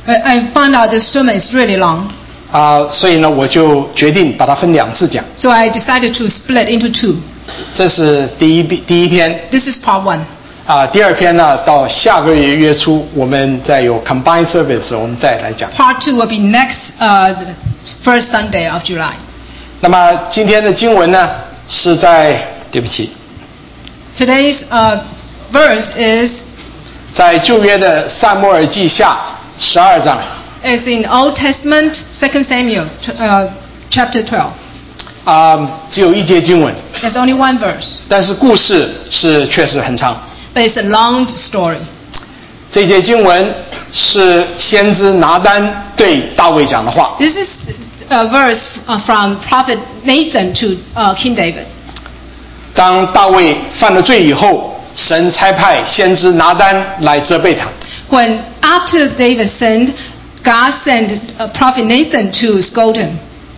I found out this sermon is really long. 所以呢，我就决定把它分2次讲。 So I decided to split into 2. 这是第一篇。 This is part 1. 第2篇呢，到下个月月初，我们再有 combined service， 我们再来讲。 Part 2 will be next first Sunday of July. 那么今天的经文呢，是在对不起。 Today's verse is 在旧约的撒母耳记下12章。 Is in Old Testament 2 Samuel chapter 12. 只有1节经文。 There's only 1 verse. 但是故事确实很长。 But it's a long story. 这节经文是先知拿单对大卫讲的话。 This is a verse from Prophet Nathan to King David. 当大卫犯了罪以后，神差派先知拿单来责备他。 When after David sinned, God sent Prophet Nathan to scold him.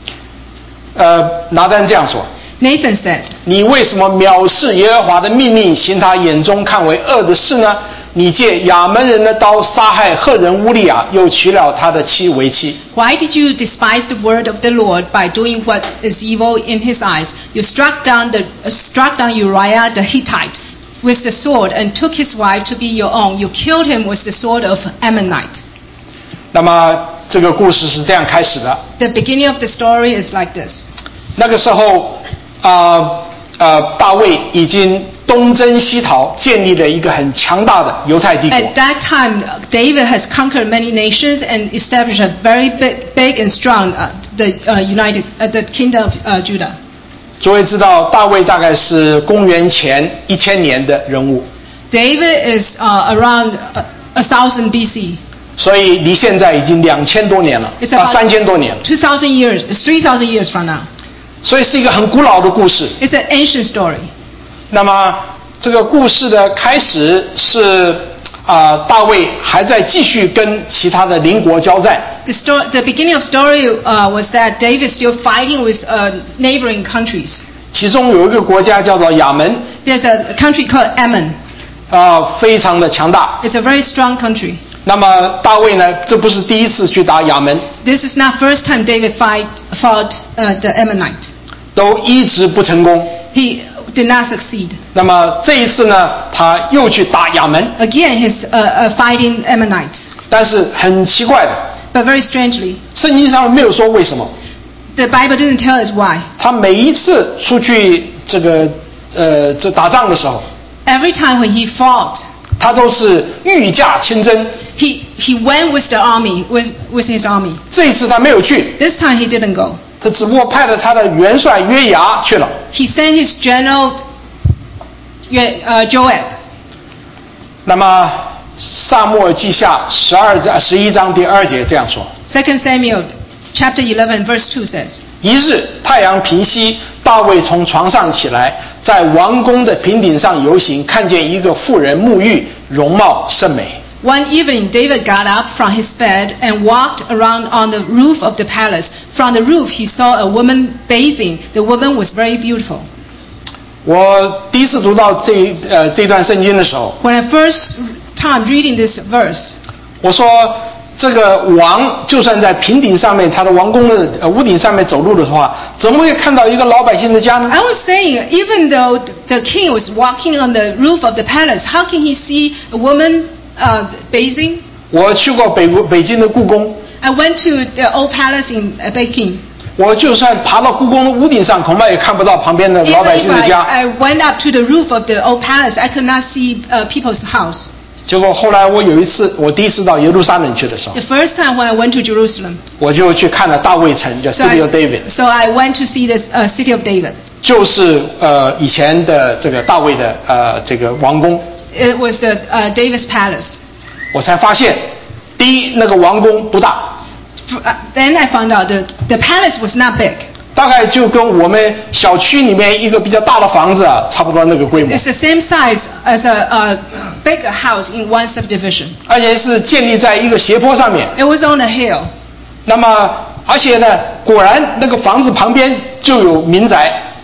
拿单这样说。 Nathan said, 你为什么藐视耶和华的命令，行他眼中看为恶的事呢？你借亚门人的刀杀害赫人乌利亚，又娶了他的妻为妻。 Why did you despise the word of the Lord by doing what is evil in his eyes? You struck down Uriah the Hittite with the sword and took his wife to be your own. You killed him with the sword of Ammonite. 那么这个故事是这样开始的。 The beginning of the story is like this. 那个时候，大卫已经东征西讨，建立了一个很强大的犹太帝国。 At that time, David has conquered many nations and established a very big and strong the kingdom of Judah. 诸位知道，大卫大概是公元前1000年的人物。 David is around 1000 BC. 所以离现在已经2000多年了，3000多年了。 2000 years, 3000 years from now. 所以是一个很古老的故事。 It's an ancient story. 那么这个故事的开始是大卫还在继续跟其他的邻国交战。 The beginning of story was that David still fighting with neighboring countries. 其中有一个国家叫做亚门。 There's a country called Ammon. 非常的强大。 It's a very strong country. 那么大卫呢，这不是第一次去打亚门。 This is not first time David fought the Ammonite. 都一直不成功。 He did not succeed. 那么这一次呢，他又去打亚门。 Again, he's fighting Ammonites. 但是很奇怪的。 But very strangely. 圣经上没有说为什么。 The Bible didn't tell us why. 他每一次出去这打仗的时候。 Every time when he fought. 他都是御驾亲征。 He went with the army, with his army. 这一次他没有去。 This time he didn't go. 他只不过派了他的元帅约牙去了。 He sent his general Joab. 那么撒母耳记下11章第2节这样说。 2 Samuel chapter 11 verse 2 says. 一日太阳平西，大卫从床上起来，在王宫的平顶上游行，看见一个妇人沐浴，容貌甚美。 One evening, David got up from his bed and walked around on the roof of the palace. From the roof, he saw a woman bathing. The woman was very beautiful. 我第一次读到这段圣经的时候 When I first time reading this verse, 我说这个王就算在平顶上面，他的王宫的屋顶上面走路的话，怎么会看到一个老百姓的家呢？ I was saying, even though the king was walking on the roof of the palace, how can he see a woman bathing? 我去过北京的故宫。 I went to the old palace in Peking. 我就算爬到故宫的屋顶上，恐怕也看不到旁边的老百姓的家。 I went up to the roof of the old palace. I could not see people's house. 结果后来我第一次到耶路撒冷去的时候 The first time when I went to Jerusalem, 我就去看了大卫城，叫 City of David. So I went to see this City of David. 就是以前的这个大卫的这个王宫。 It was the David's palace. 我才发现，第一，那个王宫不大。 Then I found out the palace was not big. 大概就跟我们小区里面一个比较大的房子差不多那个规模。 It's the same size as a big house in one subdivision. 而且是建立在一个斜坡上面。 It was on a hill. 那么，而且呢，果然那个房子旁边就有民宅。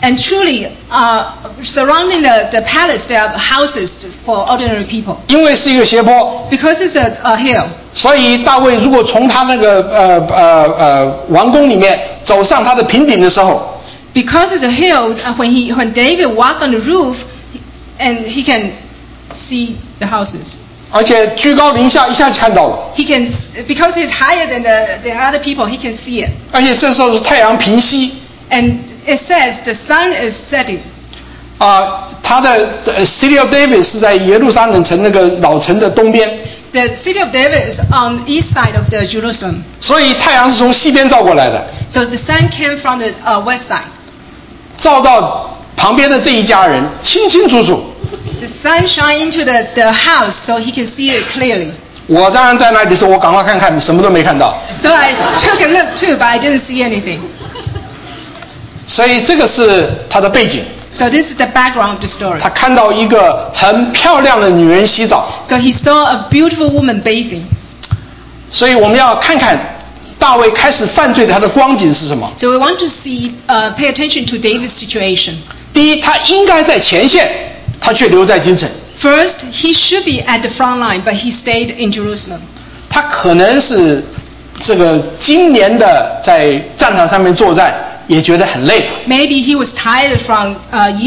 And truly, surrounding the palace, there are houses for ordinary people. 因为是一个斜坡， Because it's a hill. 所以大卫如果从他那个王宫里面走上他的平顶的时候， Because it's a hill, when David walked on the roof, and he can see the houses. 而且居高临下，一下就看到了。 He can, because he's higher than the other people, he can see it. 而且这时候是太阳平西， And it says the sun is setting. 他的City of David 是在耶路撒冷城那个老城的东边， The city of David is on the east side of the Jerusalem. 所以太阳是从西边照过来的， So the sun came from the west side. 照到旁边的这一家人清清楚楚。 The sun shine into the house so he can see it clearly. 我当然在那里的时候，我赶快看看，什么都没看到。 So I took a look too, but I didn't see anything. 所以这个是他的背景。 So this is the background of the story. 他看到一个很漂亮的女人洗澡， So he saw a beautiful woman bathing. 所以我们要看看大卫开始犯罪的他的光景是什么。 So we want to pay attention to David's situation. 第一，他应该在前线，他却留在京城。 First, he should be at the front line, but he stayed in Jerusalem. 他可能是这个今年的在战场上面作战也觉得很累了， Maybe he was tired from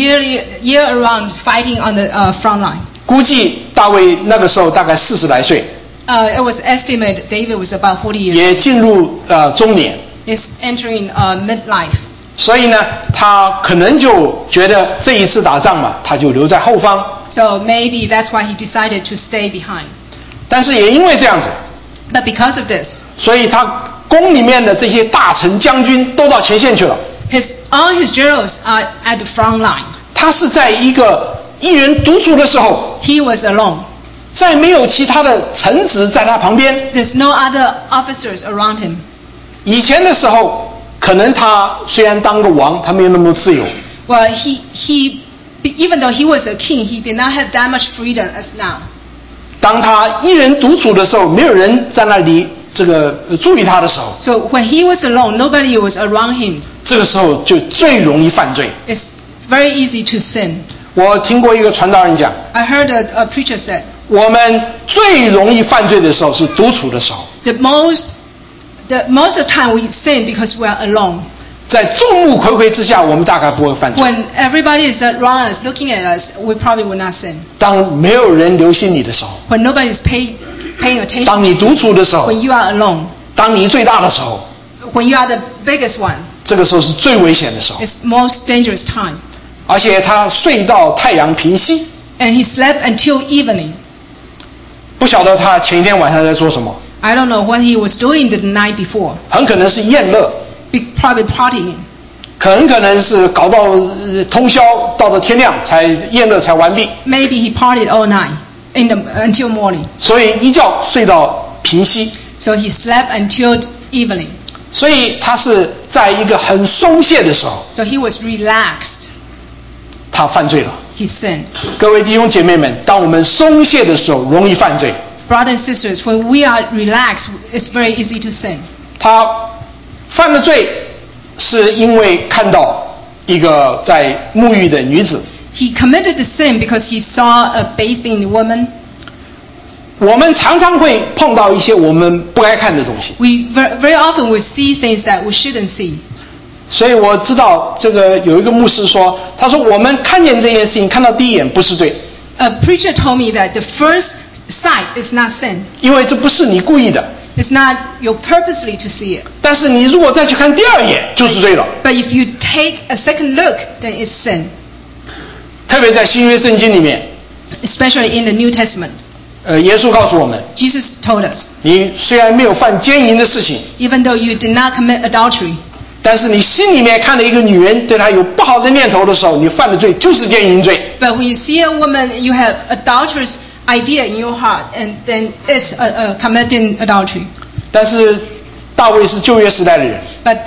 year-round fighting on the front line. 估计大卫那个时候大概40来岁， It was estimated David was about 40 years. 也进入中年， He's entering midlife. 所以呢，他可能就觉得这一次打仗嘛，他就留在后方。 So maybe that's why he decided to stay behind. 但是也因为这样子， But because of this, 所以他宫里面的这些大臣将军都到前线去了。 all his generals are at the front line. 他是在一个一人独处的时候， He was alone. 再没有其他的臣子在他旁边。 There's no other officers around him. 以前的时候，可能他虽然当个王，他没有那么自由。 Well, even though he was a king, he did not have that much freedom as now. 当他一人独处的时候，没有人在那里注意他的时候， So when he was alone, nobody was around him. 这个时候就最容易犯罪。 It's very easy to sin. 我听过一个传道人讲， I heard a preacher said, 我们最容易犯罪的时候是独处的时候， most of the time we sin because we are alone. 在众目睽睽之下，我们大概不会犯罪。 When everybody is around us, looking at us, we probably will not sin. 当没有人留心你的时候， When nobody is paying attention, 当你独处的时候， when you are alone, 当你最大的时候， when you are the biggest one, 这个时候是最危险的时候。 it's most dangerous time. 而且他睡到太阳平西， And he slept until evening. 不晓得他前一天晚上在做什么， I don't know what he was doing the night before. 很可能是宴乐， Probably partying. 很可能是搞到通宵，到了天亮才宴乐才完毕， Maybe he partied all night until morning. 所以一觉睡到平息， So he slept until evening. 所以他是在一个很松懈的时候， So he was relaxed. 他犯罪了。 He sinned. 各位弟兄姐妹们，当我们松懈的时候，容易犯罪。 Brothers and sisters, when we are relaxed, it's very easy to sin. 他犯了罪，是因为看到一个在沐浴的女子。 He committed the sin because he saw a bathing woman. 我们常常会碰到一些我们不该看的东西， We very often will see things that we shouldn't see. 所以我知道这个有一个牧师说，他说我们看见这件事情，看到第一眼不是罪， A preacher told me that the first sight is not sin. 因为这不是你故意的。 It's not you purposely to see it. 但是你如果再去看第二眼，就是罪了。 But if you take a second look, then it's sin. 特别在新约圣经里面， Especially in the New Testament. 耶稣告诉我们， Jesus told us, 你虽然没有犯奸淫的事情， even though you did not commit adultery, 但是你心里面看了一个女人，对她有不好的念头的时候，你犯的罪就是奸淫罪。 but when you see a woman, you have adulterous idea in your heart, and then it's committing adultery. 但是大卫是旧约时代的人， But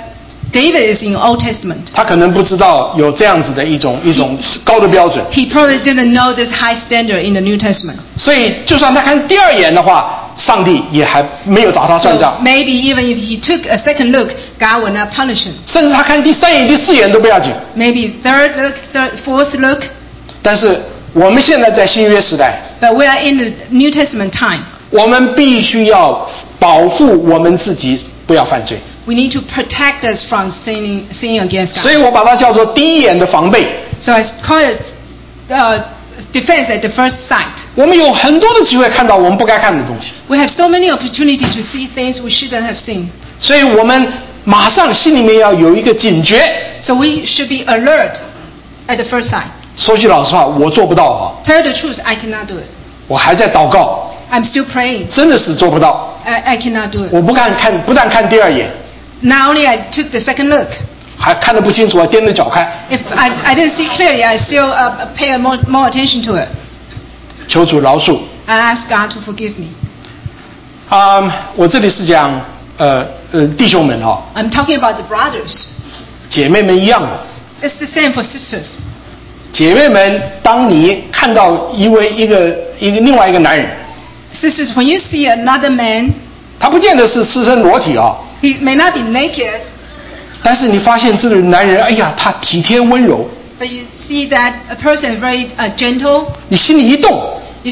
David is in Old Testament. 他可能不知道有这样子的一种高的标准， He probably didn't know this high standard in the New Testament. 所以就算他看第二眼的话，上帝也还没有找他算 So 账， maybe even if he took a second look, God will not punish him. 甚至他看第三眼、第四眼都不要紧。 Maybe third look, fourth look. 但是我们现在在新约时代， But we are in the New Testament time. 我们必须要保护我们自己，不要犯罪。 We need to protect us from sinning against 所 God. 以我把它叫做第一眼的防备。 So I call it defense at the first sight. 我们有很多的机会看到我们不该看的东西， We have so many opportunities to see things we shouldn't have seen. 所以我们马上心里面要有一个警觉。 So we should be alert at the first sight. 说句老实话，我做不到哈， Tell the truth, I cannot do it. 我还在祷告， I'm still praying. 真的是做不到。 I cannot do it. 我不但看第二眼， Not only I took the second look. 还看得不清楚，还踮着脚看。 If I didn't see clearly, I still pay more attention to it. 求主饶恕。 I ask God to forgive me. 我这里是讲弟兄们哈， I'm talking about the brothers. 姐妹们一样的。 It's the same for sisters. 姐妹们，当你看到另外一个男人， Sisters, when you see another man, 他不见得是赤身裸体啊， he may not be naked, 但是你发现这个男人，哎呀，他体贴温柔， but you see that a person is very gentle. 你心里一动，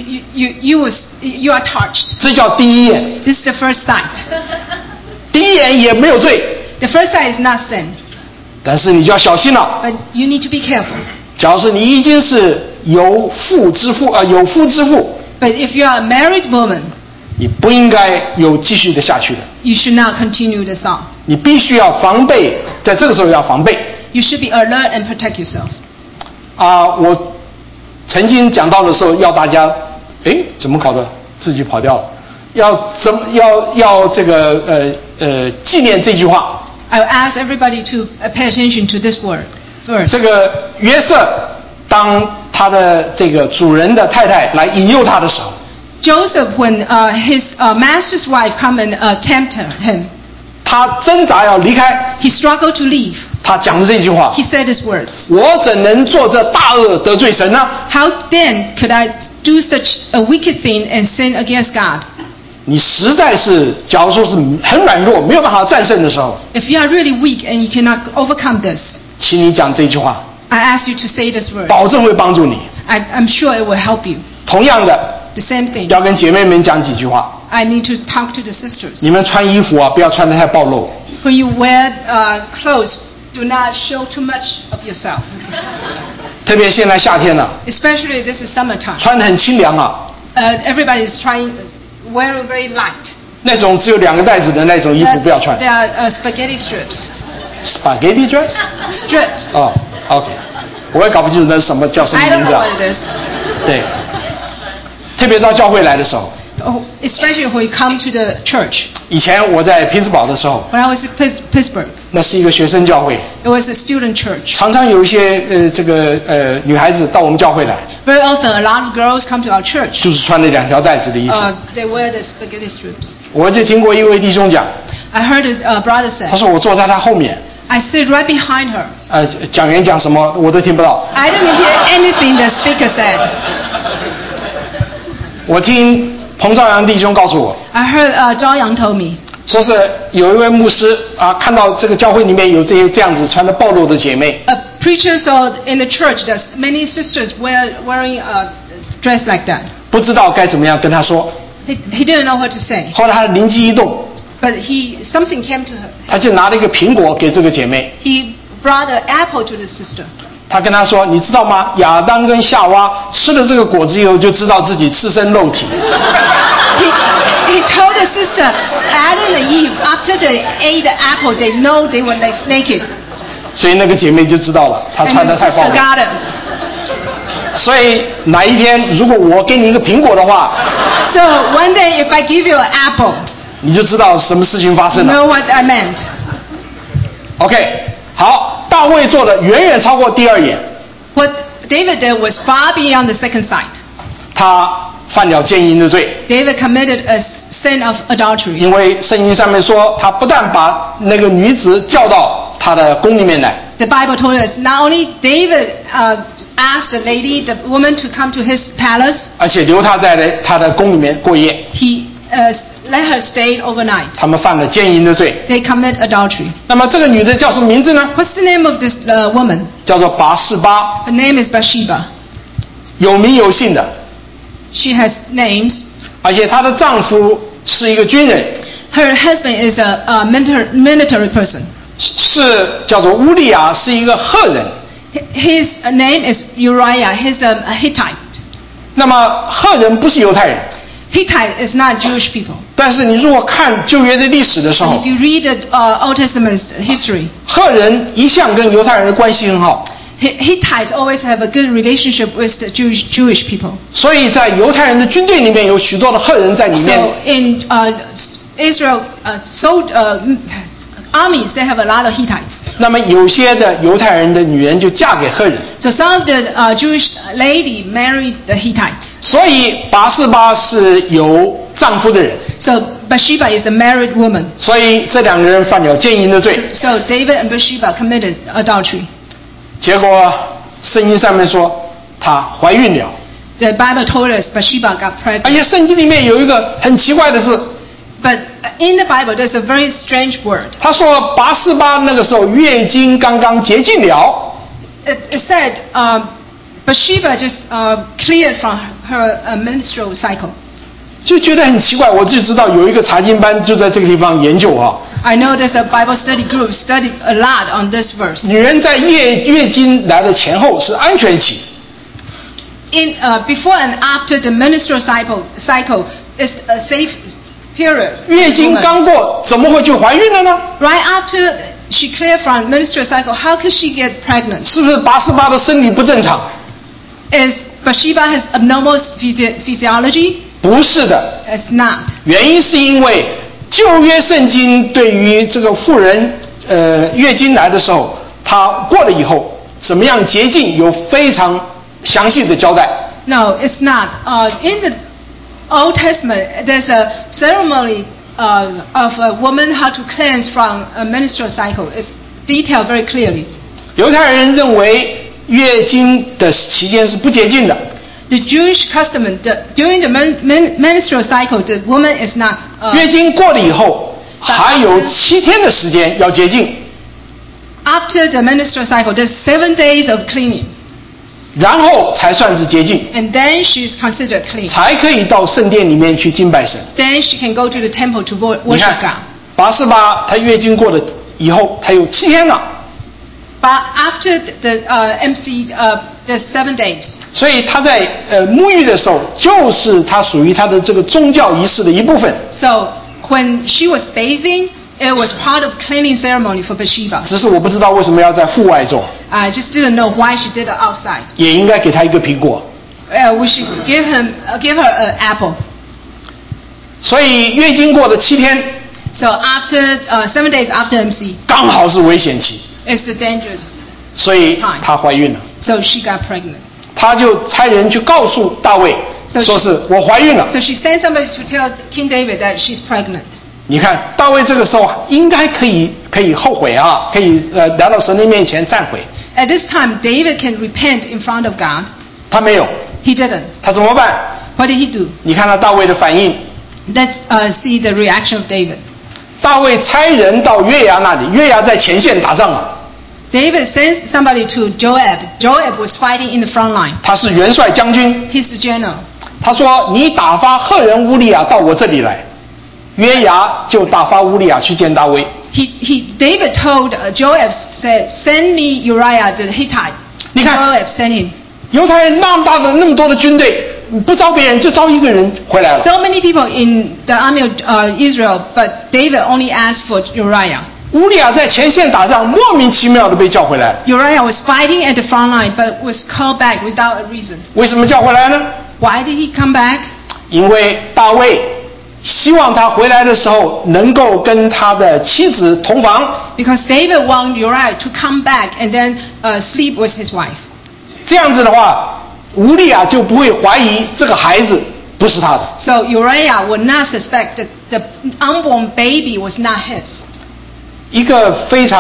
You are touched. 这叫第一眼。 This is the first sight. 第一眼也没有罪， The first sight is not sin, 但是你就要小心了。 but you need to be careful. 假如是你已经是有夫之妇， But if you are a married woman, 你不应该有继续的下去的， you should not continue the thought. 你必须要防备，在这个时候要防备。 You should be alert and protect yourself. 我曾经讲到的时候，要大家，怎么搞的？自己跑掉了。要这个纪念这句话。 I will ask everybody to pay attention to this verse. 这个约瑟，当他的这个主人的太太来引诱他的时候， Joseph, when his master's wife come and tempt him, 他挣扎要离开， he struggled to leave. 他讲的这句话 He said his words. 我怎能做这大恶得罪神呢？ How then could I do such a wicked thing and sin against God? 你实在是，假如说是很软弱，没有办法战胜的时候， If you are really weak and you cannot overcome this, 请你讲这句话， I ask you to say this word. 保证会帮助你。 I'm sure it will help you. 同样的， The same thing. 要跟姐妹们讲几句话。 I need to talk to the sisters. 你们穿衣服啊，不要穿得太暴露。 When you wear clothes, do not show too much of yourself. 特别现在夏天了， Especially this is summertime. 穿得很清凉啊， Everybody is wearing very light. 那种只有2个带子的那种衣服不要穿。 There are spaghetti strips. Spaghetti dress？ Strips. 哦 ，OK， 我也搞不清楚那是什么叫什么 I don't 名字 know 啊 what it is. 对，特别到教会来的时候， Oh, especially when you come to the church. 以前我在匹兹堡的时候， When I was at Pittsburgh, 那是一个学生教会， it was a student church. 常常有一些女孩子到我们教会来， Very often, a lot of girls come to our church. 就是穿了2条带子的衣服。 They wear the spaghetti strips. 我就听过一位弟兄讲， I heard a brother say, 他说我坐在他后面， I sit right behind her. 讲员讲什么我都听不到。 I didn't hear anything the speaker said. 我听彭兆阳弟兄告诉我， I heard Zhao Yang told me, 说是有一位牧师看到这个教会里面有这样子穿得暴露的姐妹， a preacher saw in the church that many sisters wearing a dress like that. 不知道该怎么样跟他说。 He didn't know what to say, 后来他的灵机一动， but something came to her. 他就拿了一个苹果给这个姐妹， He brought an apple to the sister. 他跟她说：“你知道吗？亚当跟夏娃吃了这个果子以后，就知道自己赤身露体。” He told the sister, Adam and Eve, after they ate the apple, they know they were naked. 所以那个姐妹就知道了，她 And 穿 the 得太暴 sister 露。 got it. 所以哪一天如果我给你一个苹果的话， So one day, if I give you an apple, 你就知道什么事情发 you 生了。 know what I meant. OK， 好，大卫做的远远超过第2眼， What David did was far beyond the second sight. 他犯了奸淫的罪， David committed a sin of adultery. 因为圣经上面说，他不但把那个女子叫到他的宫里面来。 The Bible told us not only David asked the woman to come to his palace, 而且留他在他的宫里面过夜。 he let her stay overnight. 他们犯了奸淫的罪。 They commit adultery. 那么这个女的叫什么名字呢？ What's the name of this woman? 叫做拔示巴， Her name is Bathsheba. 有名有姓的， She has names. 而且她的丈夫是一个军人， Her husband is a military person. 是叫做乌利亚，是一个赫人。 His name is Uriah. He's a Hittite. 那么赫人不是犹太人， Hittite is not Jewish people. 但是你如果看旧约的历史的时 And 候 if，you read the Old Testament's history, 赫人一向跟犹太人的关系很好， Hittites always have a good relationship with the Jewish people. 所以在犹太人的军队里面有许多的赫人在里面。 So in Israel, armies, they have a lot of Hittites. 那么有些的犹太人的女人就嫁给赫人， So some of the Jewish lady married the Hittites. 所以拔示巴是有丈夫的人， So Bathsheba is a married woman. 所以这两个人犯了奸淫的罪。 So David and Bathsheba committed adultery. 结果圣经上面说她怀孕了， The Bible told us Bathsheba got 而 pregnant. 且圣经里面有一个很奇怪的字， But in the Bible, there's a very strange word. 他说拔示巴那个时候月经刚刚洁净了， It said Bathsheba just cleared from her menstrual cycle. 就觉得很奇怪。我就知道有一个查经班就在这个地方研究啊， I know there's a Bible study group studied a lot on this verse. 女人在月经来的前后是安全期， In before and after the menstrual cycle is a safe period. 月经刚过怎么会就怀孕了呢？ Right after she cleared from menstrual cycle, how could she get pregnant? 是不是拔示巴的生理不正常？ Is Bathsheba has abnormal physiology? 不是的， It's not. 原因是因为旧约圣经对于这个妇人月经来的时候，她过了以后怎么样洁净有非常详细的交代。 No, it's not. In the Old Testament, there's a ceremony of a woman how to cleanse from a menstrual cycle. It's detailed very clearly. 犹太人认为月经的期间是不洁净的， The Jewish custom, during the menstrual cycle, the woman is not. 月经过了以后还有7天的时间要洁净， After the menstrual cycle, there's 7 days of cleaning, 然后才算是洁净， and then she's considered clean. 才可以到圣殿里面去敬拜神。 Then she can go to the temple to 你 worship 看 God. 拔示巴她月经过了以后，她有7天了。 But after the 7 days, 所以他在沐浴的时候，就是他属于他的这个宗教仪式的一部分。 so when she was bathing, it was part of cleaning ceremony for Bathsheba. 只是我不知道为什么要在户外做， I just didn't know why she did it outside. 也应该给他一个苹果。 We should give her an apple. 所以月经过了7天， So after 7 days after MC, 刚好是危险期， it's the dangerous. 所以她怀孕了。 So she got pregnant. 他就差人去告诉大卫， So 说是我怀孕了。 So she sent somebody to tell King David that she's pregnant. 你看大卫这个时候应该可以后悔啊，可以来到神的面前忏悔。 At this time, David can repent in front of God. 他没有， He didn't. 他怎么办？ What did he do? 你看他大卫的反应。 Let's see the reaction of David. 大卫差人到约押那里，约押在前线打仗啊， David sent somebody to Joab. Joab was fighting in the front line. 他是元帅将军。 He's the general. 他说：“你打发赫人乌利亚到我这里来。”约押就打发乌利亚去见大卫。 David told Joab, said, "Send me Uriah the Hittite." 你看 Joab sent him. 犹太人那么多的军队，不招别人就招一个人回来了。 So many people in the army of Israel, but David only asked for Uriah. 乌利亚在前线打仗，莫名其妙的被叫回来。 Uriah was fighting at the front line, but was called back without a reason. 为什么叫回来呢？ Why did he come back? 因为大卫希望他回来的时候能够跟他的妻子同房， Because David wanted Uriah to come back and then sleep with his wife. 这样子的话，乌利亚就不会怀疑这个孩子不是他的。 So Uriah would not suspect that the unborn baby was not his. 一个非常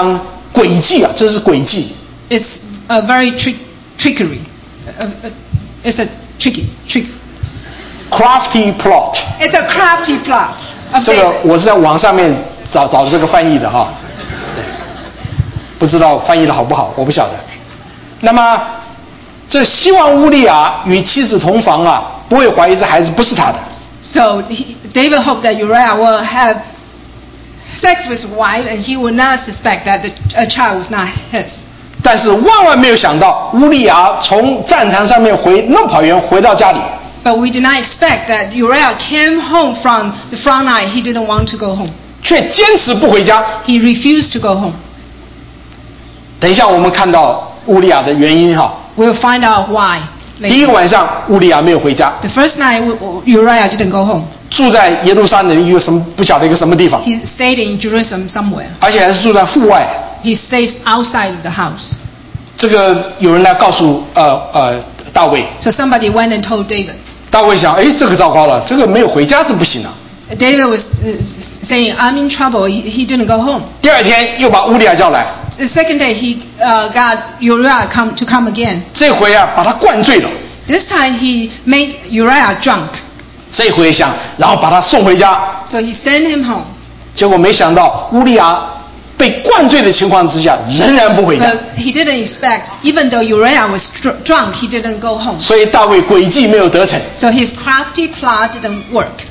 诡计啊，这是诡计。 It's a very trickery. It's a trick. Crafty plot. It's a crafty plot. 这个我是在网上面找这个翻译的哈，不知道翻译的好不好，我不晓得。那么这希望乌利亚与妻子同房啊，不会怀疑这孩子不是他的。 So David hoped that Uriah will have sex with his wife, and he would not suspect that a child was not his. 但是万万没有想到，乌利亚从战场上面那么跑远回到家里。 But we did not expect that Uriah came home from the front line. He didn't want to go home. 却坚持不回家。 He refused to go home. 等一下我们看到乌利亚的原因哈。 We'll find out why. 第一个晚上，乌利亚没有回家。 The first night, Uriah didn't go home. 住在耶路撒冷一个什么不晓得一个什么地方。 He stayed in Jerusalem somewhere. 而且还是住在户外。 He stays outside the house. 这个有人来告诉大卫。 So somebody went and told David. 大卫想，这个糟糕了，这个没有回家这不行啊。 David was saying, "I'm in trouble." He didn't go home. 第二天又把乌利亚叫来。 The second day, he got Uriah to come again. 这回啊，把他灌醉了。 This time, he made Uriah drunk. 这回想，然后把他送回家。 So he sent him home. 结果没想到，乌利亚被灌醉的情况之下，仍然不回家。 But he didn't expect, even though Uriah was drunk, he didn't go home. 所以大卫诡计没有得逞。 So his crafty plot didn't work.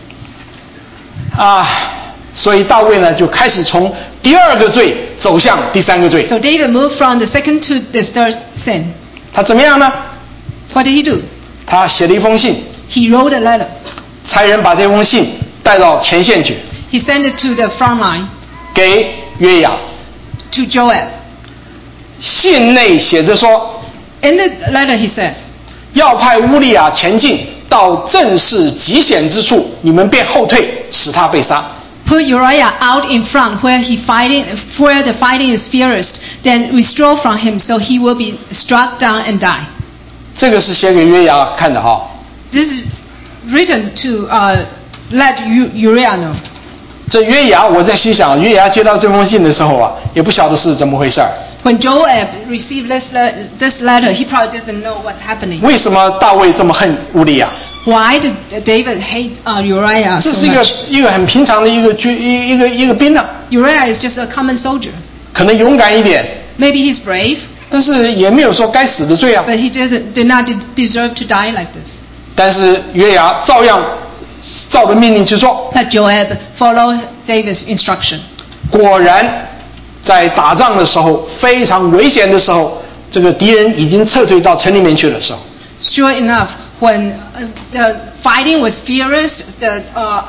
所以大卫呢就开始从第二个罪走向第三个罪。 So David moved from the second to the third sin. 他怎么样呢？ What did he do? 他写了一封信。 He wrote a letter. 差人把这封信带到前线去。 He sent it to the front line. 给约雅。 To Joab. 信内写着说 In the letter he says, 要派乌利亚前进到正是极险之处，你们便后退，使他被杀。 Put Uriah out in front where the fighting is fiercest, then withdraw from him so he will be struck down and die. 这个是写给约雅看的哈。 This is written to let Uriah know. 这约雅，我在心想，约雅接到这封信的时候啊，也不晓得是怎么回事儿。 When Joab received this letter, he probably doesn't know what's happening. 为什么大卫这么恨乌利亚？ Why did David hate Uriah 这 so 是 much? 一个很平常的一个兵啊。 Uriah is just a common soldier. 可能勇敢一点。 Maybe he's brave. 但是也没有说该死的罪啊。 But he did not deserve to die like this. 但是约雅照样照着命令去做。 But Joab followed David's instruction. 果然，在打仗的时候非常危险的时候，这个敌人已经撤退到城里面去的时候。 Sure enough, when the fighting was furious, the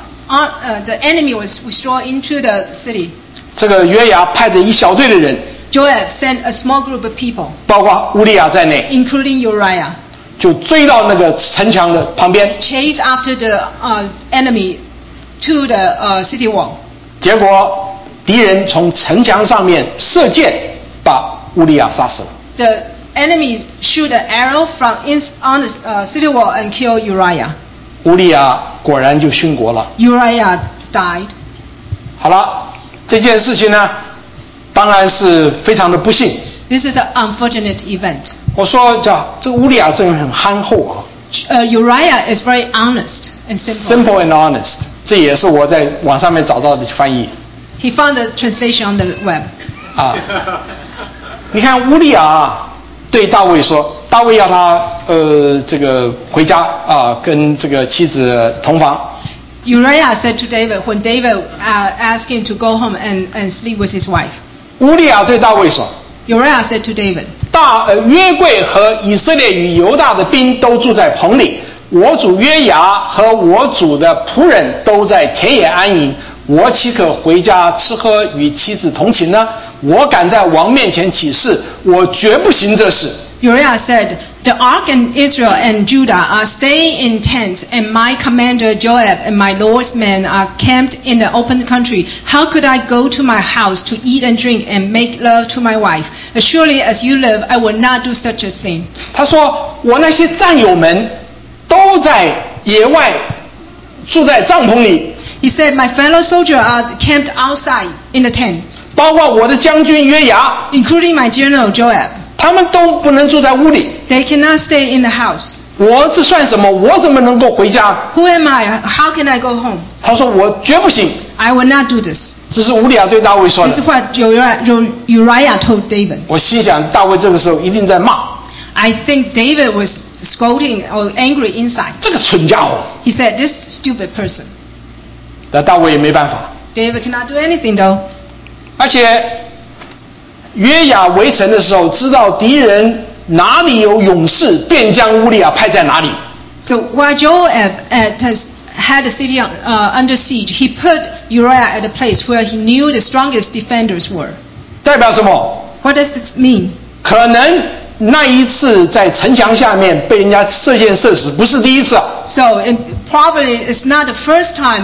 enemy was withdrawn into the city. 这个约雅派着一小队的人 Joab sent a small group of people, 包括乌利亚在内 including Uriah, 就追到那个城墙的旁边 chase after the enemy to the city wall. 结果敌人从城墙上面射箭把乌利亚杀死了。 The enemy shoot an arrow on the city wall and kill Uriah. 乌利亚果然就殉国了。 Uriah died. 好了，这件事情呢，当然是非常的不幸。 This is an unfortunate event. 我说这乌利亚这个人很憨厚啊。 Uriah is very honest and simple. Simple and honest， 这也是我在网上面找到的翻译。 He found the translation on the web. 你看乌利亚对大卫说，大卫要他这个回家跟这个妻子同房。 Uriah said to David when David asked him to go home and sleep with his wife. 乌利亚对大卫说 Uriah said to David, 约柜和以色列与犹大的兵都住在棚里，我主约雅和我主的仆人都在田野安营，我岂可回家吃喝与妻子同寝呢？我敢在王面前起誓，我绝不行这事。 Uriah said, the ark and Israel and Judah are staying in tents, and my commander Joab and my Lord's men are camped in the open country. How could I go to my house to eat and drink and make love to my wife? As surely as you live, I will not do such a thing. 他说，我那些战友们都在野外住在帐篷里。 He said, "My fellow soldiers are camped outside in the tents, 包括我的将军约牙， including my general Joab. 他们都不能住在屋里。 They cannot stay in the house. 我这算什么？我怎么能够回家？ Who am I? How can I go home? 他说我绝不行。 I will not do this." 这是乌利亚对大卫说 This 的 is。what Uriah told David. 我心想，大卫这个时候一定在骂 I think David was scolding or angry inside. 这个蠢家伙。 He said, "This stupid person." 但大卫也没办法。 David cannot do anything though. 而且约雅围城的时候，知道敌人哪里有勇士，便将乌利亚派在哪里。 So while Joab had the city under siege, he put Uriah at a place where he knew the strongest defenders were. 代表什么？ What does this mean? 可能那一次在城墙下面被人家射箭射死，不是第一次啊。 So probably it's not the first time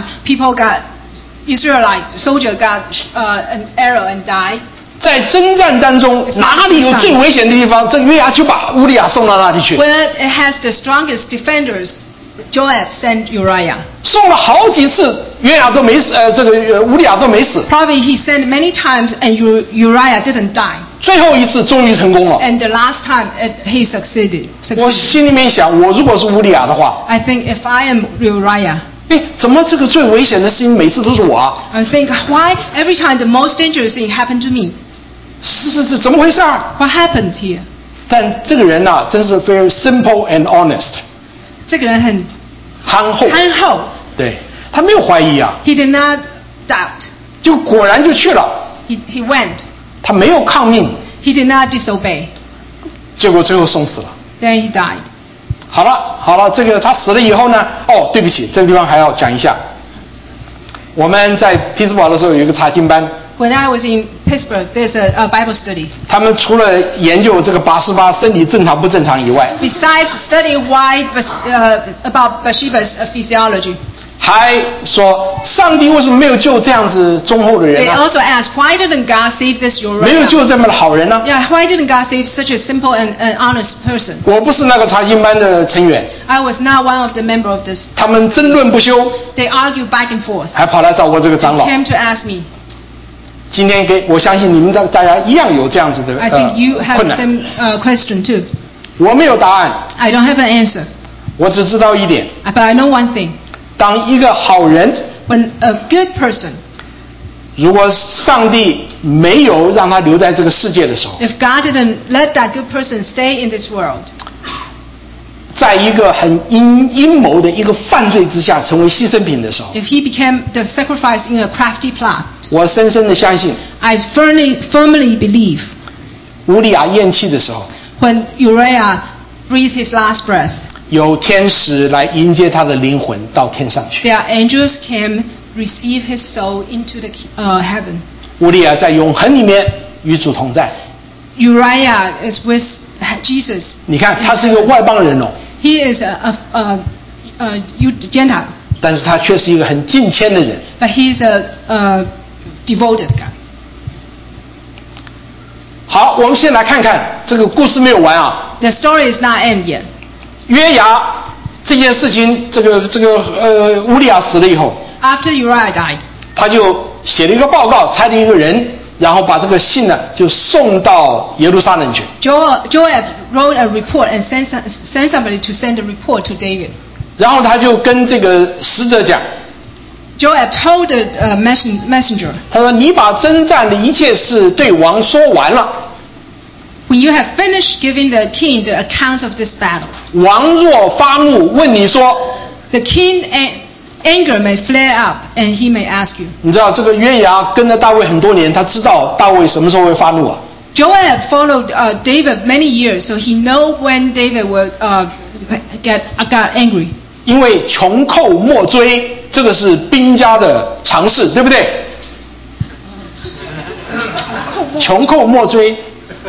Israelite soldier got an arrow and died. 在征战当中，哪里有最危险的地方，这约雅就把乌利亚送到那里去。 Where it has the strongest defenders, Joab sent Uriah. 送了好几次，约雅都没死，乌利亚都没死。 Probably he sent many times and Uriah didn't die. 最后一次终于成功了。 And the last time he succeeded. 我心里面想，我如果是乌利亚的话， I think if I am Uriah, 怎么这个最危险的事情每次都是我啊？ I think why every time the most dangerous thing happened to me? 是怎么回事啊？ What happened here? 但这个人呐、真是 very simple and honest， 这个人很憨厚， 憨厚， 对他没有怀疑啊， He did not doubt. 就果然就去了， He went. 他没有抗命， He did not disobey. 结果最后送死了。 Then he died. 好了，这个他死了以后呢？哦，对不起，这个地方还要讲一下。我们在匹兹堡的时候有一个查经班， When I was in Pittsburgh, there's a Bible study. 他们除了研究这个88身体正常不正常以外， Besides studying about Bathsheba's physiology, 还说上帝为什么没有救这样子忠厚的人 they 呢？ also asked, why didn't God save this 没有 Uriah? 救这么的好人呢？ Yeah, why didn't God save such a simple and honest person? 我不是那个查经班的成员， I was not one of the member of this. 他们争论不休， They argued back and forth. 还跑来找我这个长 They 老。 came to ask me. 今天我相信你们大家一样有这样子的 I think you have 困 the 难。 same question too. 我没有答案， I don't have an answer, 我只知道一点： but I know one thing. 当一个好人， When a good person, 如果上帝没有让他留在这个世界的时候， if God didn't let that good person stay in this world, 在一个很阴谋的一个犯罪之下成为牺牲品的时候， if he became the sacrifice in a crafty plot, 我深深的相信， I firmly believe 乌利亚咽气的时候， when Uriah breathed his last breath, 有天使来迎接他的灵魂到天上去。 their angels came receive his soul into the heaven. 乌利亚在永恒里面与主同在。 Uriah is with Jesus. 你看，他是一个外邦人哦， He is a Gentile, 但是他却是一个很敬谦的人。 but he's a devoted guy. 好，我们先来看看这个故事没有完啊。 The story is not end yet. 约牙这件事情，乌利亚死了以后， After Uriah died, 他就写了一个报告，差了一个人，然后把这个信呢就送到耶路撒冷去。 Joab wrote a report and sent somebody to send a report to David. 然后他就跟这个使者讲， Joab told the messenger, 他说：“你把征战的一切事对王说完了， when you have finished giving the king the accounts of this battle, 王若发怒问你说， the king anger may flare up and he may ask you. 你知道这个约牙跟着大卫很多年，他知道大卫什么时候会发怒啊？ Joab followed David many years, so he know when David would got angry. 因为穷寇莫追，这个是兵家的常识，对不对？穷寇莫追，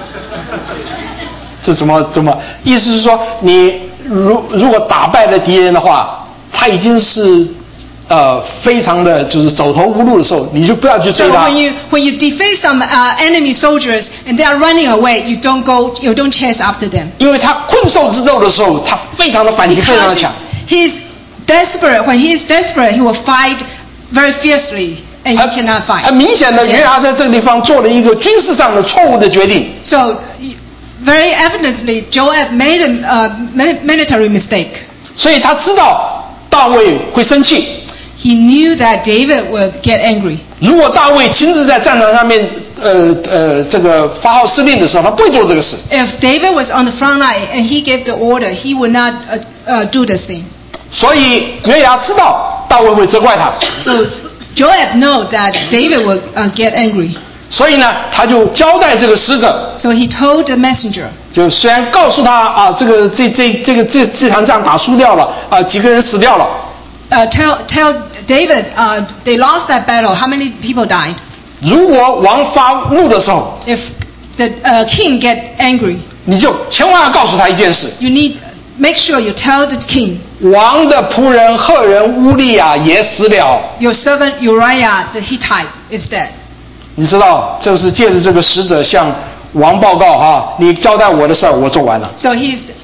这怎么？意思是说，你如果打败了敌人的话，他已经是非常的就是走投无路的时候，你就不要去追 So 他。 when you defeat some enemy soldiers and they are running away, you don't chase after them. 因为他困兽之斗的时候，他非常的反击，非常的 Because 强。 he's desperate. When he is desperate, he will fight very fiercely, and you cannot 很 fight. 明显的，约押在这个地方做了一个军事上的错误的决定。 So, very evidently, Joab made a military mistake. 所以他知道大卫会生气。 He knew that David would get angry. 如果大卫亲自在战场上面，这个发号施令的时候，他不会做这个事。 If David was on the front line and he gave the order, he would not do this thing. 所以约押知道大卫会责怪他， So Joab know that David would get angry. 所以呢，他就交代这个使者， So he told the messenger, 就虽然告诉他啊，这场仗打输掉了啊，几个人死掉了。 tell David they lost that battle. How many people died? 如果王发怒的时候， If the king get angry, 你就千万要告诉他一件事： you need make sure you tell the king, 王的仆人赫人乌利亚也死了。 your servant Uriah the Hittite is dead. 你知道，这是借着这个使者向王报告哈，你交代我的事儿，我做完了。 So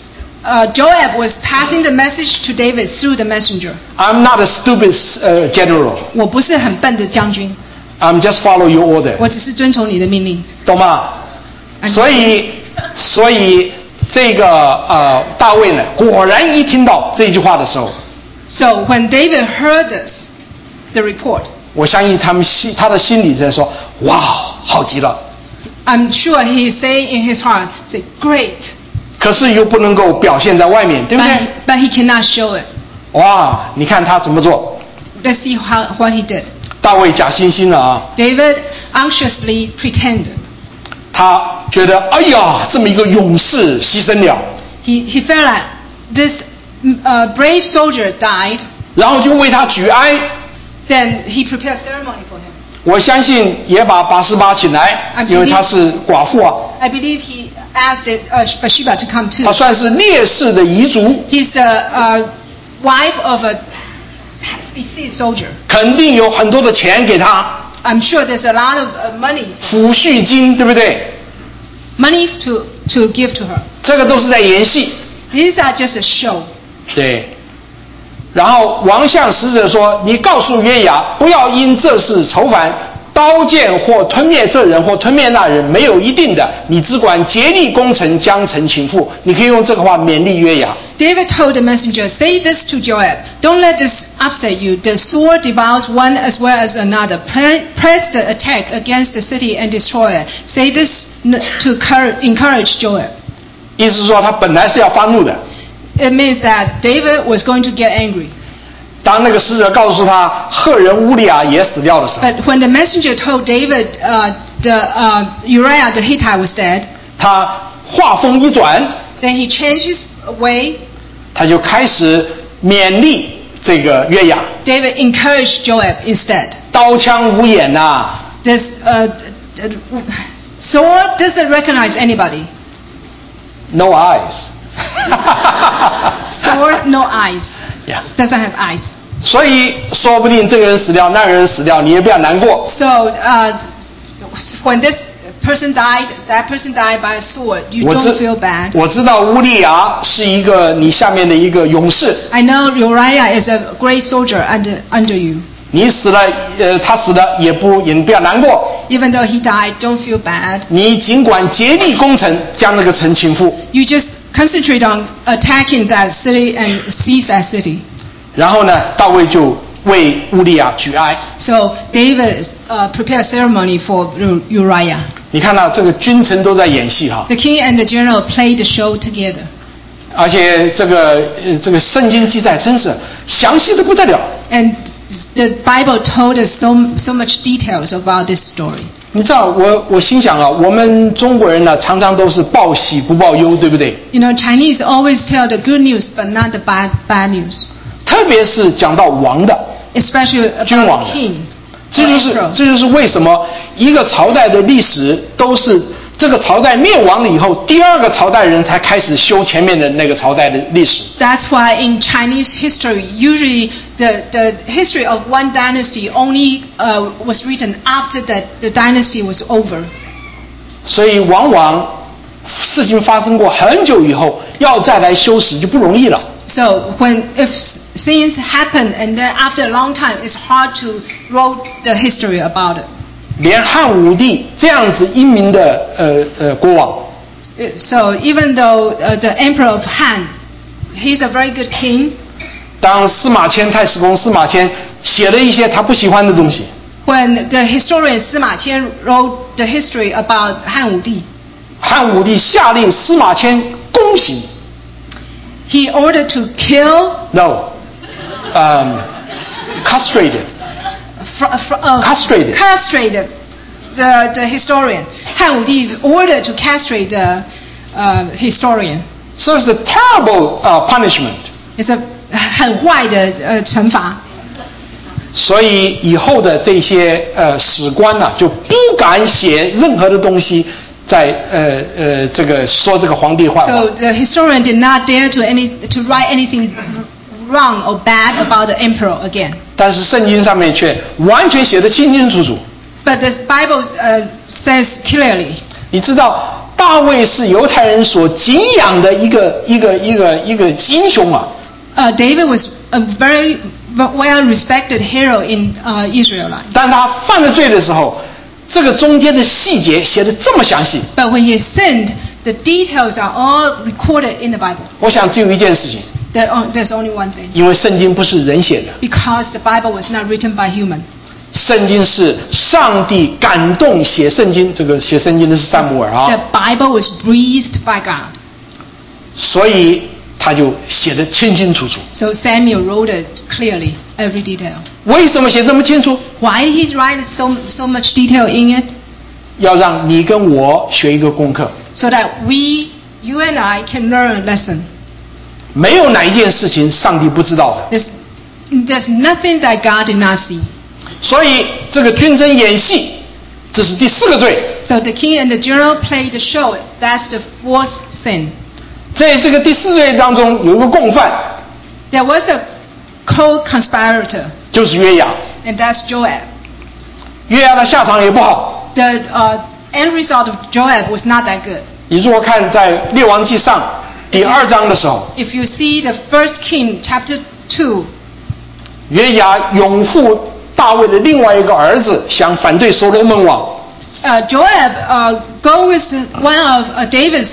Joab was passing the message to David through the messenger. I'm not a stupid general. 我不是很笨的将军， I'm just follow your order. 我只是遵从你的命令。 懂吗？所以这个大卫呢，果然一听到这句话的时候， So when David heard this, the report, 我相信他的心里在说：哇，好极了。 I'm sure he is saying in his heart, say, great. 可是又不能够表现在外面，对不对？ But he cannot show it. 哇，你看他怎么做？ Let's see what he did. 大卫假惺惺的啊， David anxiously pretended. 他觉得哎呀，这么一个勇士牺牲了， He felt like this brave soldier died. 然后就为他举哀。 Then he prepared ceremony for him. 我相信也把拔示巴请来，因为她是寡妇啊， I believe he asked Bathsheba to come 她 too. 算是烈士的遗族， He's the wife of a deceased soldier. 肯定有很多的钱给他， I'm sure there's a lot of money 抚恤金，对不对？ to give to her. 这个都是在演戏， These are just a show. 对。然后王向使者说：“你告诉约押，不要因这事愁烦，刀剑或吞灭这人或吞灭那人，没有一定的，你只管竭力攻城，将城倾覆。”你可以用这个话勉励约押。 David told the messenger, say this to Joab. Don't let this upset you. The sword devours one as well as another. Press the attack against the city and destroy it. Say this to encourage Joab. 意思是说，他本来是要发怒的。 It means that David was going to get angry. 当那个使者告诉他赫人乌利亚也死掉的时候， But when the messenger told David Uriah the Hittite was dead, 他话锋一转， then he changed his way. 他就开始勉励这个约押。 David encouraged Joab instead. 刀枪无眼呐、 This sword doesn't recognize anybody. no eyes 。 Sword, no eyes. Yeah. Doesn't have eyes. 所以说不定这个人死掉，那个人死掉，你也不要难过。 So when this person died, that person died by a sword. You 我 don't feel bad. 我知道乌利亚是一个你下面的一个勇士， I know Uriah is a great soldier under you. 你死了，他死了也不要难过， Even though he died, don't feel bad. 你尽管竭力攻城，将那个城倾覆。 You just concentrate on attacking that city and seize that city. 然后呢，大卫就为乌利亚举哀。 So David prepared ceremony for Uriah. 你看到这个君臣都在演戏哈， The king and the general played the show together. 而且这个圣经记载真是详细的不得了。 And the Bible told us so much details about this story. 你知道我心想啊，我们中国人呢常常都是报喜不报忧，对不对？ You know, Chinese always tell the good news but not the bad news. 特别是讲到王的， Especially 君 about 王 the 的 king. 这就是为什么一个朝代的历史都是这个朝代灭亡了以后，第二个朝代人才开始修前面的那个朝代的历史。 That's why in Chinese history, usually the history of one dynasty only was written after the dynasty was over. 所以往往事情发生过很久以后，要再来修史就不容易了。 So if things happen, and then after a long time, it's hard to write the history about it. 连汉武帝这样子英明的国王， So even though the Emperor of Han, he's a very good king. 当司马迁太史公司马迁写了一些他不喜欢的东西， When the historian Sima Qian wrote the history about Han Wudi, 汉武帝下令司马迁宫刑 he ordered to kill, ，castrated castrated the historian. Han Wudi ordered to castrate the historian. So it's a terrible punishment. It's a 很坏的惩罚。 所以以后的这些史官呢、就不敢写任何的东西在这个说这个皇帝坏话。 So the historian did not dare to write anything wrong or bad about the emperor again. 但是圣经上面却完全写得清清楚楚。 But the Bible says clearly. 你知道大卫是犹太人所敬仰的一个英雄啊。 David was a very well-respected hero in Israel. 但他犯了罪的时候，这个中间的细节写得这么详细。 But when he sinned, the details are all recorded in the Bible. 我想只有一件事情， There's only one thing. 因为圣经不是人写的， Because the Bible was not written by human. 圣经是上帝感动写圣经，这个写圣经的是撒母耳啊， The Bible was breathed by God. 所以他就写得清清楚楚。 So Samuel wrote it clearly, every detail. 为什么写这么清楚？ Why did he write so much detail in it? 要让你跟我学一个功课。 So that you and I can learn a lesson. 没有哪一件事情上帝不知道的。 There's nothing that God did not see. 所以这个军争演戏，这是第4个罪。 So the king and the general played the show. That's the 4th sin. 在这个第4罪当中有一个共犯， There was a co-conspirator, 就是约押。 and that's Joab. 约押的下场也不好。 The end result of Joab was not that good. 你如果看在列王纪上第2章的时候， If you see the 1 King chapter 2, 约押拥护大卫的另外一个儿子，想反对所罗门王。 Joab go with one of David's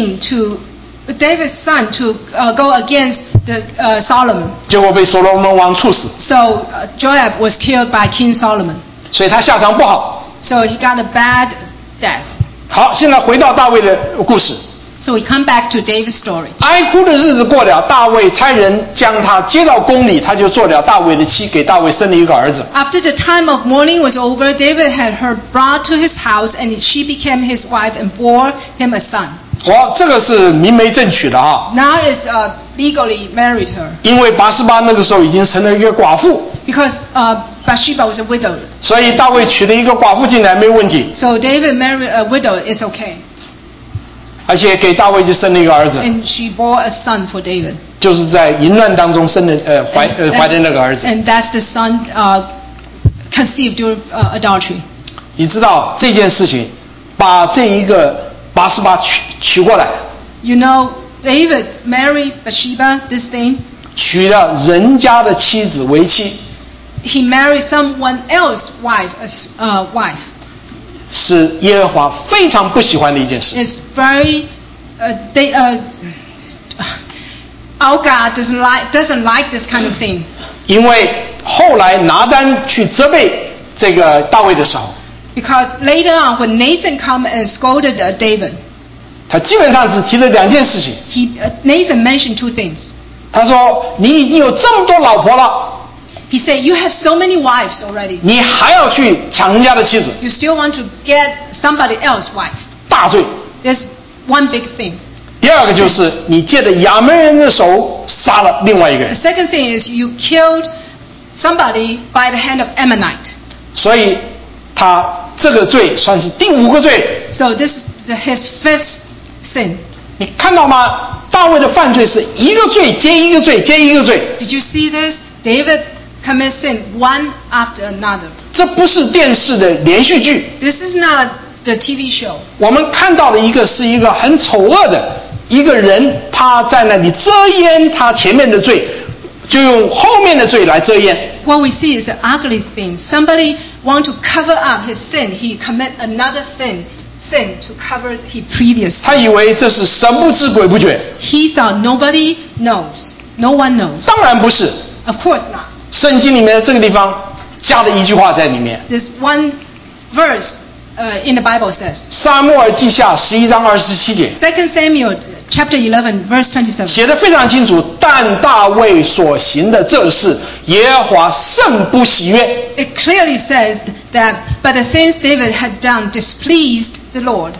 son to go against Solomon. 结果被所罗门王处死， So Joab was killed by King Solomon. 所以他下场不好。 So he got a bad death. 好，现在回到大卫的故事。 So we come back to David's story. 哀哭的日子过了，大卫差人将他接到宫里，他就做了大卫的妻，给大卫生了一个儿子。 After the time of mourning was over, David had her brought to his house, and she became his wife and bore him a son. 这个是明媒正娶的啊， Now is legally married her 因为拔示巴那个时候已经成了一个寡妇， because Bathsheba was a widow. 所以大卫娶了一个寡妇进来没有问题， So David married a widow is okay, 而且给大卫就生了一个儿子， and she bore a son for David. 就是在淫乱当中生的怀的那个儿子。 And that's the son conceived during adultery. 你知道这件事情，把这一个拔示巴娶过来， You know, David married Bathsheba, this thing. 娶了人家的妻子为妻， He married someone else's wife as wife. 是耶和华非常不喜欢的一件事。 It's very our God doesn't like this kind of thing. 因为后来拿单去责备这个大卫的时候， Because later on, when Nathan come and scolded David, 他基本上只提了2件事情。 Nathan mentioned 2 things. 他说：“你已经有这么多老婆了， He said, "You have so many wives already. 你还要去抢人家的妻子， You still want to get somebody else's wife." 大罪。 There's one big thing. 第2个就是你借着亚门人的手杀了另外一个 The 人， second thing is you killed somebody by the hand of Ammonite. 所以他这个罪算是第5个罪。 So this is his 5th sin. 你看到吗？大卫的犯罪是一个罪接一个罪接一个罪， Did you see this? David commits sin one after another. 这不是电视的连续剧。 This is not the TV show. 我们看到的是一个很丑恶的一个人，他在那里遮掩他前面的罪， 就用后面的罪来遮掩。 What we see is an ugly thing. Somebody want to cover up his sin. He commit another sin to cover his previous 他 sin. 以为这是神不知鬼不觉， He thought nobody knows. No one knows. 当然不是。 Of course not. 圣经里面的这个地方加了一句话在里面， There's one verse in the Bible says, 撒母耳记下11章27节 2 Samuel chapter 11 verse 27. 写得非常清楚，但大卫所行的这事，耶和华甚不喜悦。 It clearly says that, but the things David had done displeased the Lord.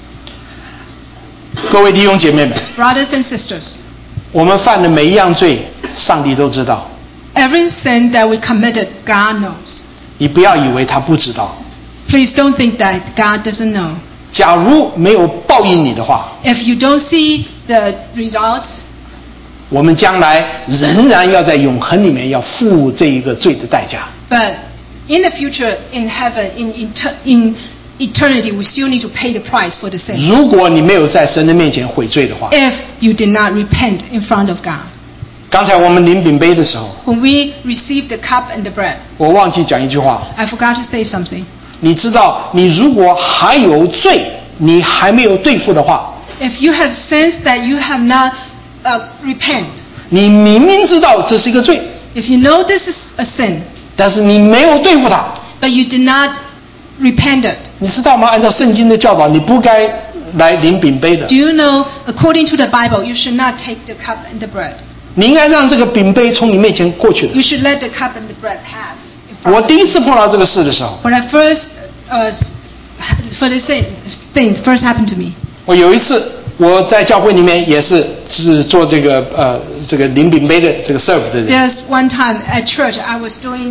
各位弟兄姐妹们， Brothers and sisters, 我们犯的每一样罪，上帝都知道， every sin that we committed, God knows. 你不要以为他不知道。 Please don't think that God doesn't know. 假如没有报应你的话， If you don't see the results, 我们将来仍然要在永恒里面要付这一个罪的代价。 but in the future, in heaven, in eternity, we still need to pay the price for the sin. 如果你没有在神的面前悔罪的话， If you did not repent in front of God. 刚才我们领饼杯的时候， When we receive the cup and the bread, 我忘记讲一句话。 I forgot to say something. 你知道，你如果还有罪，你还没有对付的话， If you have sins that you have not repent, 你明明知道这是一个罪， if you know this is a sin, 但是你没有对付它， but you did not repent it, 你知道吗？按照圣经的教导，你不该来领饼杯的 do，you know, according to the Bible, you should not take the cup and the bread. 你应该让这个饼杯从你面前过去的。 You should let the cup and the bread pass. in front 我 of 第 you. 一次碰到这个事的时候， When I first, for the same thing first happened to me, 我有一次我在教会里面也是做这个领饼杯的这个 serve 的人， there's one time at church I was doing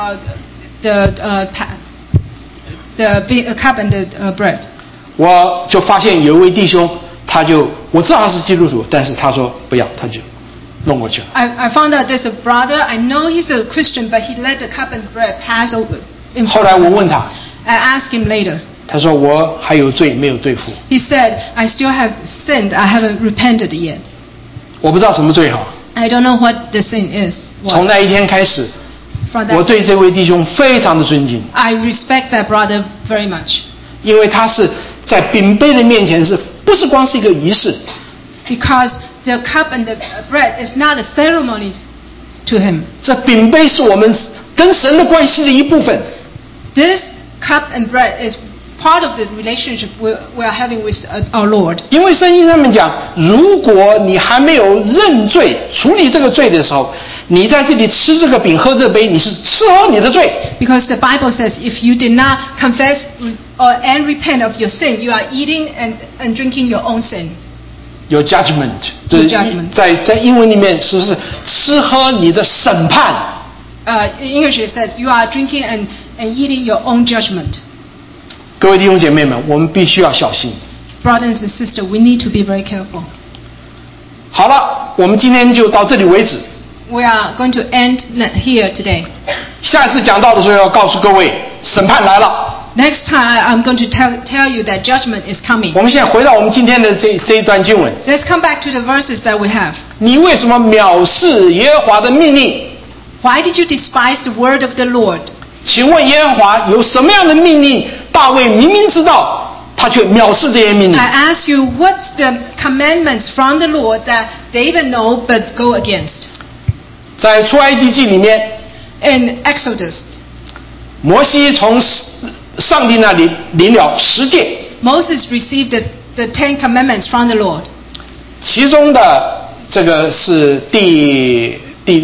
the cup and the bread. 我就发现有一位弟兄，我知道他是基督徒，但是他说不要，他就弄过去了。 I found out there's a brother. I know he's a Christian, but he let the cup and bread pass over. In 后 front 来 of 我 him. 问他， I asked him later. 他说我还有罪没有对付， He said, I still have sinned. I haven't repented yet. 我不知道什么罪哈。 I don't know what the sin is. 从那一天开始， From 我 that, 对这位弟兄非常的尊敬， I respect that brother very much 因为他是在饼杯的面前不是光是一个仪式， because the cup and the bread is not a ceremony to him. 这饼杯是我们跟神的关系的一部分。 This cup and bread is part of the relationship we are having with our Lord. 因为圣经上面讲，如果你还没有认罪、处理这个罪的时候，你在这里吃这个饼、喝这杯，你是吃喝你的罪。 Because the Bible says if you did not confess and repent of your sin, you are eating and drinking your own sin. 有 judgment， 有 judgment 在英文里面是吃喝你的审判。 In English it says you are drinking and eating your own judgment. 各位弟兄姐妹们，我们必须要小心。 Brothers and sisters, we need to be very careful. 好了，我们今天就到这里为止。 We are going to end here today. 下一次讲到的时候，要告诉各位，审判来了。 Next time I'm going to tell you that judgment is coming. 我们现在回到我们今天的这一段经文。 Let's come back to the verses that we have. 你为什么藐视耶和华的命令？ Why did you despise the word of the Lord? 请问耶和华有什么样的命令？大卫明明知道，他却藐视这些命令。 I ask you, what's the commandments from the Lord that David know but go against? 在出埃及记里面， In Exodus, 摩西从上帝那里领了10诫， Moses received the 10 commandments from the Lord. 其中的这个是第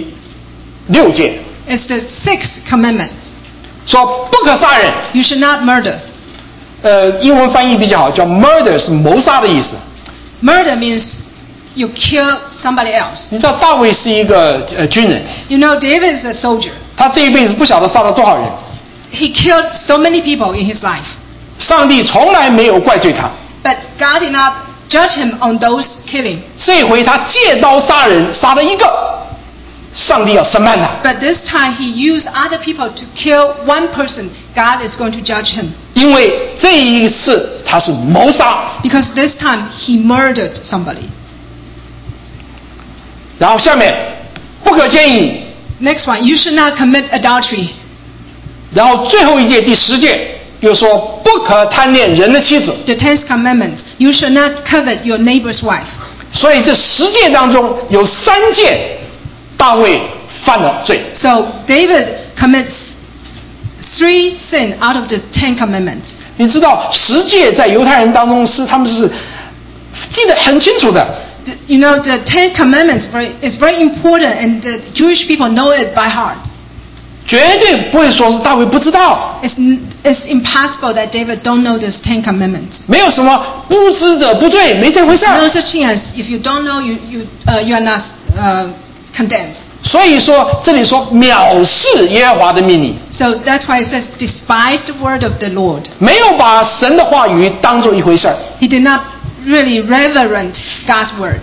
6诫， It's the 6th commandments. 说不可杀人。 You should not murder. 英文翻译比较好，叫 murder 是谋杀的意思。 Murder means you kill somebody else. 你知道大卫是一个军人， You know, David is a soldier. 他这一辈子不晓得杀了多少人， He killed so many people in his life. 上帝从来没有怪罪他。 But God did not judge him on those killing. 这回他借刀杀人，杀了一个，上帝要审判他， But this time he used other people to kill one person. God is going to judge him. 因为这一次他是谋杀。 Because this time he murdered somebody. 然后下面不可奸淫。 Next one, you should not commit adultery. 然后最后一诫第10诫又说不可贪恋人的妻子。 The 10th commandment, you should not covet your neighbor's wife. 所以这10诫当中有3诫大卫犯了罪。 So David commits 3 sins out of the 10 commandments. 你知道10诫在犹太人当中他们是记得很清楚的。 You know, the 10 commandments is very important, and the Jewish people know it by heart. 绝对不会说是大卫不知道。 It's impossible that David don't know these 10 commandments. 没有什么不知者不罪，没这回事。 No such thing as if you don't know, you are not condemned. 所以说这里说藐视耶和华的命令， So that's why it says, despise the word of the Lord. 没有把神的话语当作一回事。 He did not really reverent God's word.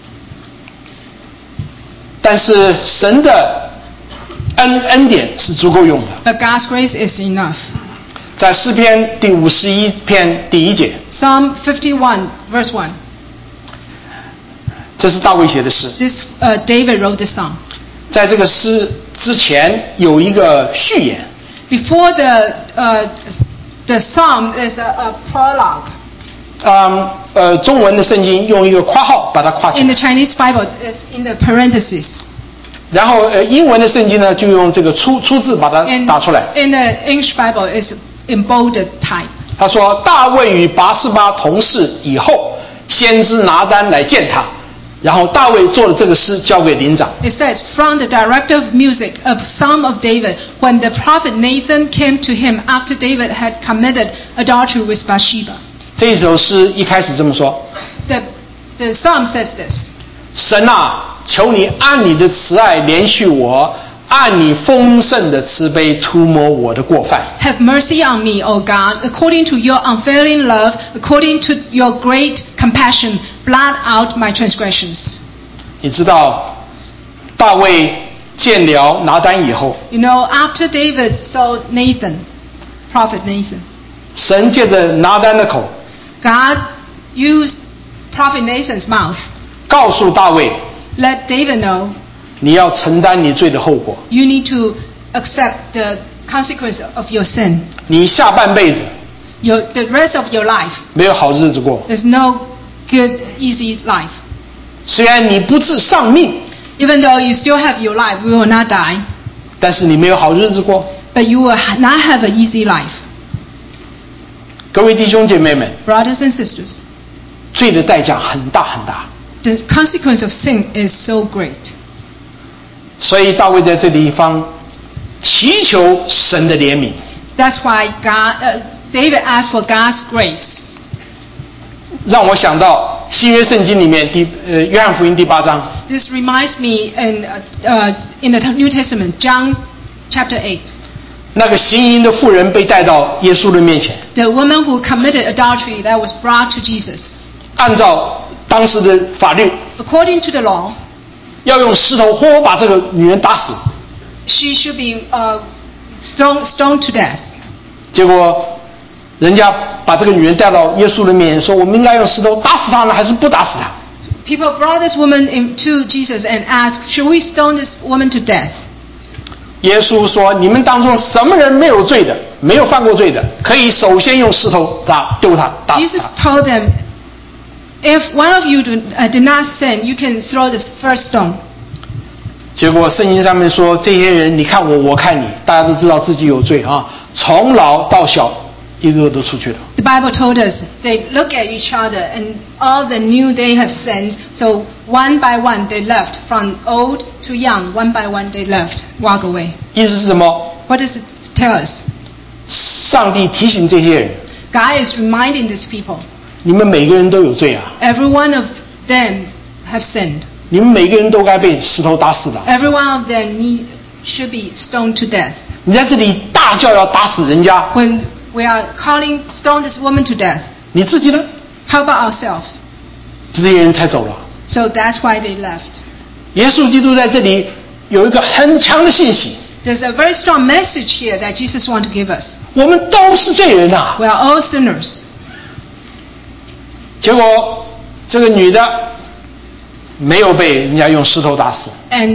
但是神的恩典是足够用的。 But God's grace is enough. 在诗篇第51篇第1节， Psalm 51, verse 1. 这是大卫写的诗。 This David wrote this song. 在这个诗之前有一个序言， Before the psalm, there's a prologue. 中文的圣经用一个括号把它括起 In 来 the，Chinese Bible, it's in the parentheses. 然后英文的圣经呢就用这个出字把它 In 打出来。 the English Bible, it's in bolded type. 他说大卫与拔示巴同事以后，先知拿单来见他，然后大卫做了这个诗交给灵长。 It says, from the director of music, a psalm of David, when the prophet Nathan came to him after David had committed adultery with Bathsheba. 这一首诗一开始这么说： The psalm says this. 神啊，求你按你的慈爱怜恤我，按你丰盛的慈悲涂抹我的过犯。 Have mercy on me, O God, according to your unfailing love, according to your great compassion, blot out my transgressions. 你知道大卫见了拿单以后， You know, after David saw Nathan, prophet Nathan, 神借着拿单的口 God used prophet Nathan's mouth. 告诉大卫， Let David know 你要承担你罪的后果， you need to accept the consequence of your sin. 你下半辈子 The rest of your life, 没有好日子过。 there's no good, easy life. 虽然你不致丧命， Even though you still have your life, you will not die, 但是你没有好日子过。 but you will not have an easy life. 各位弟兄姐妹们， Brothers and sisters, 罪的代价很大很大， the consequence of sin is so great. 所以大卫在这地方祈求神的怜悯。 That's why David asked for God's grace. 让我想到新约圣经里面约翰福音第8章， This reminds me in the New Testament, John chapter 8. 那个行淫的妇人被带到耶稣的面前， The woman who committed adultery that was brought to Jesus. 按照当时的法律， According to the law, 要用石头活活把这个女人打死。 she should be stoned to death. 结果人家把这个女人带到耶稣的面前，说我们应该用石头打死她呢，还是不打死她？ People brought this woman to Jesus and asked, should we stone this woman to death? 耶稣说：“你们当中什么人没有罪的，没有犯过罪的，可以首先用石头丢他，打死 Jesus 他。 told them, if one of you did not sin, you can throw the first stone. ” 结果圣经上面说，这些人你看我，我看你，大家都知道自己有罪啊，从老到小，一个个都出去了。 The Bible told us they look at each other and all they knew they have sinned. So one by one they left, from old to young. One by one they left, walk away. 意思是什么？ What does it tell us? 上帝提醒这些人， God is reminding these people. 你们每个人都有罪啊， Every one of them have sinned. 你们每个人都该被石头打死的。 Every one of them should be stoned to death. 你在这里大叫要打死人家， When we are calling stone this woman to death, 你自己呢？ how about ourselves? 这些人才走了。 So that's why they left. 耶稣基督在这里有一个很强的信息， There's a very strong message here that Jesus wants to give us. 我们都是罪人啊。 We are all sinners. 结果这个女的没有被人家用石头打死， And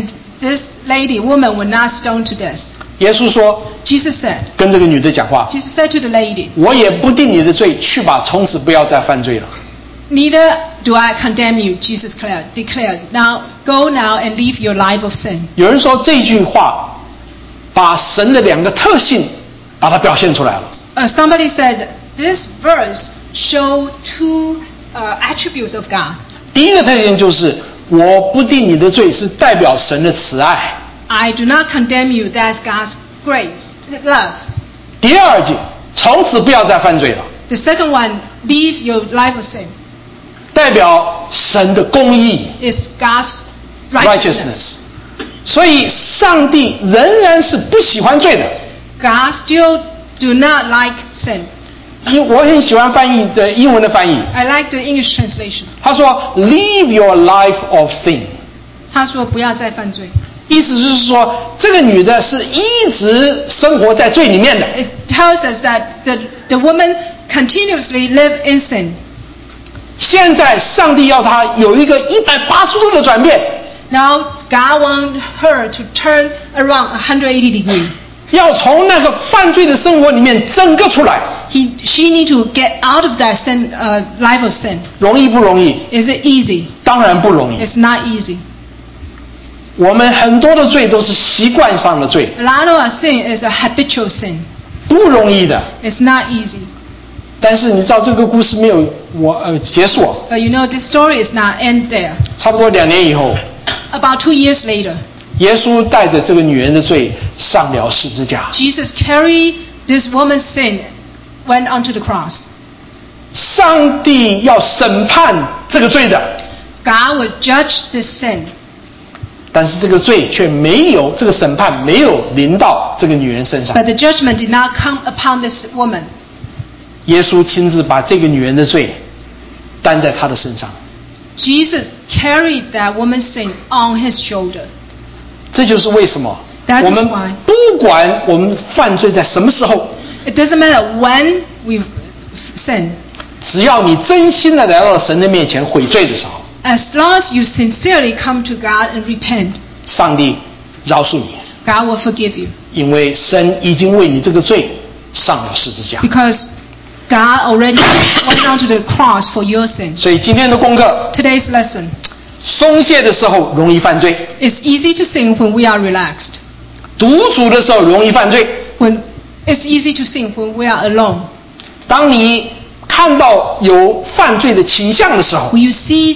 this woman will not stone to death. 耶稣说， Jesus said 跟这个女的讲话， Jesus said to the lady, 我也不定你的罪，去吧，从此不要再犯罪了。 Neither do I condemn you, Jesus declared. Now go now and live your life of sin. 有人说这句话把神的两个特性把它表现出来了。 Somebody said this verse show two attributes of God. 第一个特性就是我不定你的罪，是代表神的慈爱。 I do not condemn you. That's God's grace, love. 第二句，从此不要再犯罪了， The second one, live your life of sin, 代表神的公义 is God's righteousness. 所以上帝仍然是不喜欢罪的。 God still do not like sin. 我很喜欢翻译的英文的翻译， I like the English translation. 他说 "Live your life of sin"， 他说不要再犯罪。 意思就是说，这个女的是一直生活在罪里面的。 It tells us that the woman continuously live in sin. 现在上帝要她有一个180度的转变， Now God wants her to turn around 180 degrees. 要从那个犯罪的生活里面挣个出来。 She need to get out of that sin, life of sin. 容易不容易？ Is it easy? 当然不容易。 It's not easy. 我们很多的罪都是习惯上的罪， A lot of our sin is a habitual sin. 不容易的。 It's not easy. 但是你知道这个故事没有结束， But you know, this story is not end there. 差不多2年以后， About 2 years later, 耶稣带着这个女人的罪上了十字架。 Jesus carried this woman's sin, went onto the cross. 上帝要审判这个罪的， God will judge this sin. 但是这个罪却没有，这个审判没有临到这个女人身上。 But the judgment did not come upon this woman. 耶稣亲自把这个女人的罪担在她的身上。 Jesus carried that woman's sin on his shoulder. 这就是为什么 That is 我们 why. 不管我们犯罪在什么时候， It doesn't matter when we sin. 只要你真心的来到神的面前悔罪的时候， As long as you sincerely come to God and repent, 上帝饶恕你， God will forgive you. 因为神已经为你这个罪上了十字架。 Because God already went down to the cross for your sin. 所以今天的功课， Today's lesson. 松懈的时候容易犯罪， It's easy to sin when we are relaxed. 独处的时候容易犯罪。 When it's easy to sin when we are alone. 当你看到有犯罪的倾向的时候， When you see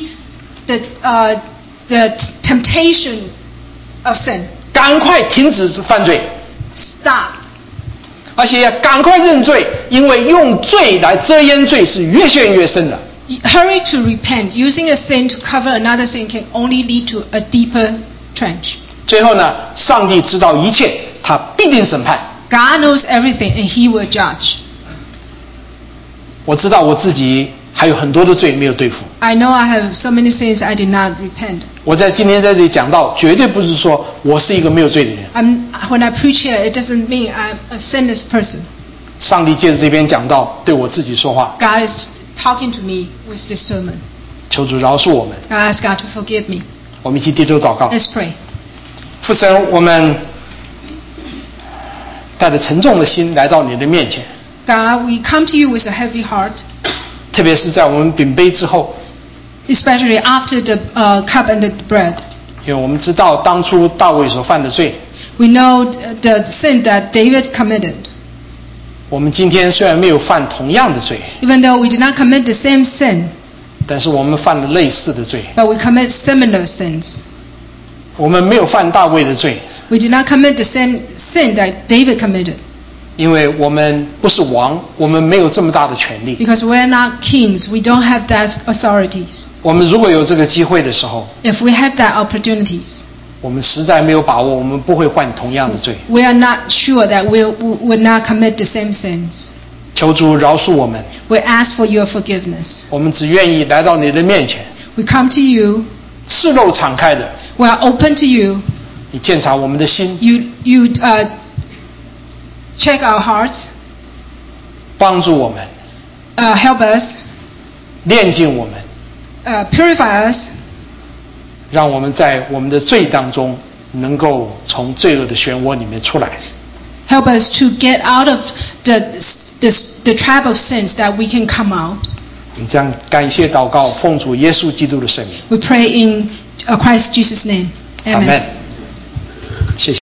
the temptation of sin, 赶快停止犯罪， stop. 而且要赶快认罪，因为用罪来遮掩罪是越陷越深的。 Hurry to repent. Using a sin to cover another sin can only lead to a deeper trench. 最后呢，上帝知道一切，他必定审判。 God knows everything and He will judge. 我知道我自己还有很多的罪没有对付。 I know I have so many sins I did not repent. 我今天在这里讲到，绝对不是说我是一个没有罪的人。 When I preach here, it doesn't mean I'm a sinless person. 上帝借着这边讲到，对我自己说话， God is talking to me with this sermon. 求主饶恕我们。 I ask God to forgive me. 我们一起低头祷告。 Let's pray. 父神，我们带着沉重的心来到你的面前， God, we come to you with a heavy heart, 特别是在我们饼杯之后， especially after the cup and the bread. 因为我们知道当初大卫所犯的罪， We know the sin that David committed. 我们今天虽然没有犯同样的罪， Even though we did not commit the same sin, 但是我们犯了类似的罪。 but we commit similar sins. 我们没有犯大卫的罪， We did not commit the same sin that David committed, 因为我们不是王，我们没有这么大的权利。 because we're not kings. We don't have that authorities. 我们如果有这个机会的时候， If we have that opportunities, 我们实在没有把握，我们不会犯同样的罪。 we are not sure that we would not commit the same sins. 求主饶恕我们， We ask for your forgiveness. 我们只愿意来到你的面前， We come to you. 赤露敞开的， We are open to you. 你鉴察我们的心， You check our hearts, 帮助我们， help us, 炼净我们， purify us, 让我们在我们的罪当中能够从罪恶的漩涡里面出来。 Help us to get out of the trap of sins, that we can come out. 我们将感谢祷告，奉主耶稣基督的圣名。 We pray in Christ Jesus' name. Amen. Amen. 谢谢。